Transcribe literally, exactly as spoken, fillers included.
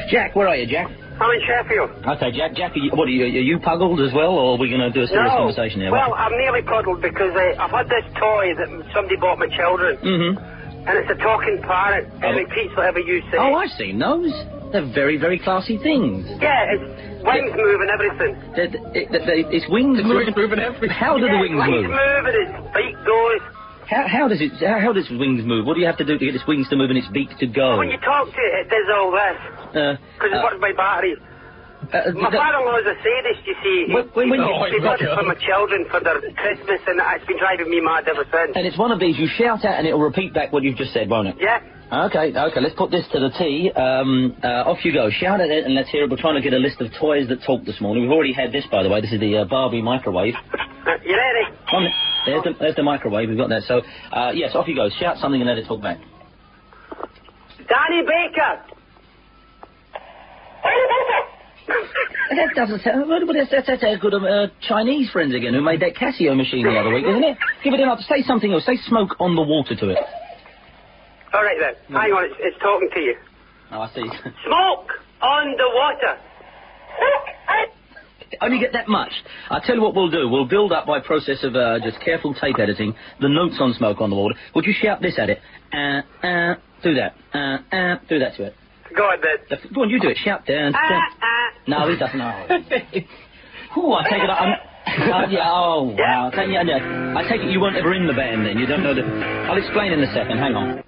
Jack, where are you, Jack? I'm in Sheffield. Okay, Jack. Jack, are you, what are you, are you puzzled as well, or are we going to do a serious no. conversation here? Well, What? I'm nearly puzzled because uh, I've had this toy that somebody bought my children. Mm-hmm. And it's a talking parrot. It Oh. repeats whatever you say. Oh, I've seen those. They're very, very classy things. Yeah, it's wings move and everything. They're, it, they, it's wings moving. moving everything. How do yeah, the wings wings move? move and its beak goes. How, how does it? How, how does wings move? What do you have to do to get its wings to move and its beak to go? When you talk to it, it does all this. Because Because it works by battery. Uh, My that- father-in-law's a sadist, you see. When- when- when he, you- he bought it for my children for their Christmas, and it's been driving me mad ever since. and it's one of these. You shout out, and it'll repeat back what you've just said, won't it? Yeah. Okay, okay. Let's put this to the T. Um, uh, off you go. Shout at it, and let's hear it. We're trying to get a list of toys that talk this morning. We've already had this, by the way. This is the uh, Barbie microwave. Uh, you ready? Come on, there's the, there's the microwave. We've got that. So, uh, yes, off you go. Shout something and let it talk back. Danny Baker! That doesn't sound... Well, that's, that's, that's our good um, uh, Chinese friends again who made that Casio machine the other week, isn't it? Give it another... Say something else. Say smoke on the water to it. All right, then. Hang on, it's, it's talking to you. Oh, I see. Smoke on the water. Only get that much. I'll tell you what we'll do. We'll build up by process of uh, just careful tape editing the notes on smoke on the water. Would you shout this at it? Uh, uh, do that. Uh, uh, do that to it. Go on, then. The, go on, you do it. Shout down. Ah, down. ah. No, he doesn't know. Ooh, I take it... I'm, uh, yeah, oh, wow. I take, yeah, yeah. I take it you weren't ever in the band then. You don't know the... I'll explain in a second. Hang on.